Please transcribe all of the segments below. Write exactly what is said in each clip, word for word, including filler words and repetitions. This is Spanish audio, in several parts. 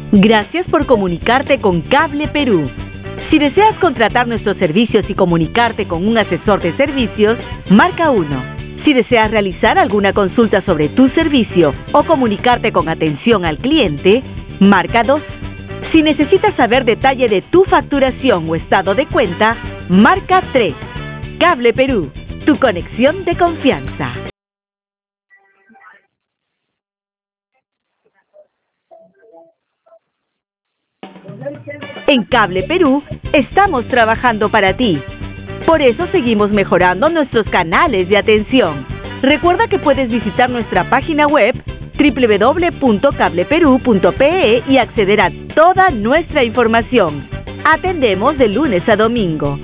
Gracias por comunicarte con Cable Perú. Si deseas contratar nuestros servicios y comunicarte con un asesor de servicios, marca uno. Si deseas realizar alguna consulta sobre tu servicio o comunicarte con atención al cliente, marca dos. Si necesitas saber detalle de tu facturación o estado de cuenta, marca tres. Cable Perú, tu conexión de confianza. En Cable Perú estamos trabajando para ti. Por eso seguimos mejorando nuestros canales de atención. Recuerda que puedes visitar nuestra página web doble u doble u doble u punto cable perú punto pe e y acceder a toda nuestra información. Atendemos de lunes a domingo.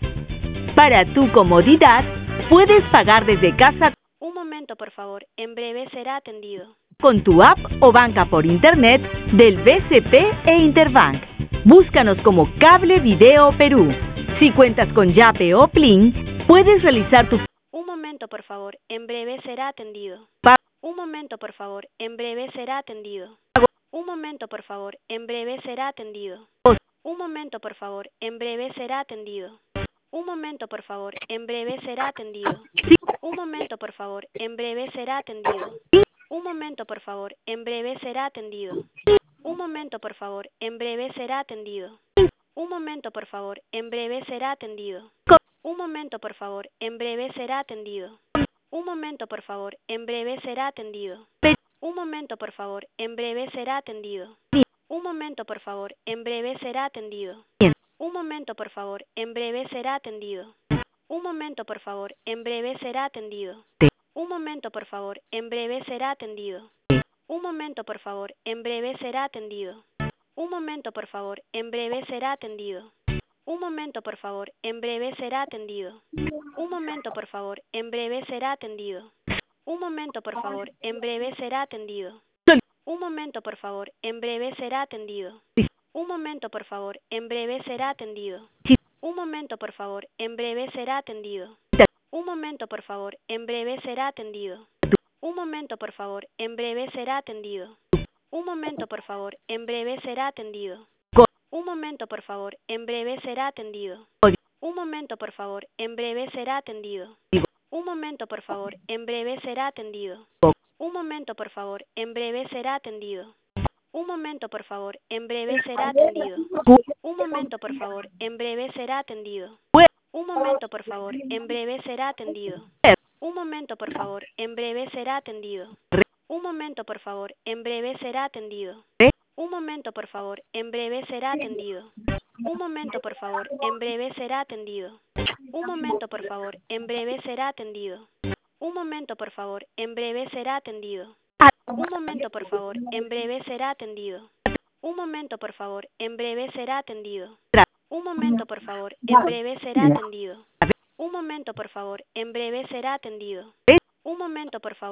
Para tu comodidad, puedes pagar desde casa. Un momento, por favor. En breve será atendido. Con tu app o banca por internet del B C P e Interbank. Búscanos como Cable Video Perú. Si cuentas con Yape o Plin, puedes realizar tu... Un momento, por favor. En breve será atendido. Un momento, por favor. En breve será atendido. Un momento, por favor. En breve será atendido. Un momento, por favor. En breve será atendido. Un momento, por favor. En breve será atendido. Un momento, por favor. En breve será atendido. Un momento, por favor. En breve será atendido. Un momento, por favor. En breve será atendido. Un momento, por favor. En breve será atendido. Un momento, por favor. En breve será atendido. Un momento, por favor. En breve será atendido. Un momento, por favor. En breve será atendido. Un momento, por favor. En breve será atendido. Un momento, por favor. En breve será atendido. Un momento, por favor. En breve será atendido. Un momento, por favor. En breve será atendido. Un momento, por favor. En breve será atendido. Un momento, por favor. En breve será atendido. Un momento, por favor. En breve será atendido. Un momento, por favor. En breve será atendido. Un momento, por favor. En breve será atendido. Un momento, por favor. En breve será atendido. Un momento, por favor. En breve será atendido. Un momento, por favor. En breve será atendido. Un momento, por favor. En breve será atendido. Un momento, por favor. En breve será atendido. Un momento, por favor. En breve será atendido. Un momento, por favor. En breve será atendido. Un momento, por favor. En breve será atendido. Un momento, por favor. En breve será atendido. Un momento, por favor. En breve será atendido. Un momento, por favor. En breve será atendido. Un momento, por favor. En breve será atendido. Un momento, por favor. En breve será atendido. Un momento, por favor. En breve será atendido. Un momento, por favor. En breve será atendido. Un momento, por favor. En breve será atendido. Un momento, por favor. En breve será atendido. Un momento, por favor. En breve será atendido. Un momento, por favor. En breve será atendido. Un momento, por favor. En breve será atendido. Un momento, por favor. En breve será atendido. Un momento, por favor. En breve será atendido. Un momento, por favor. En breve será atendido. Un momento, por favor.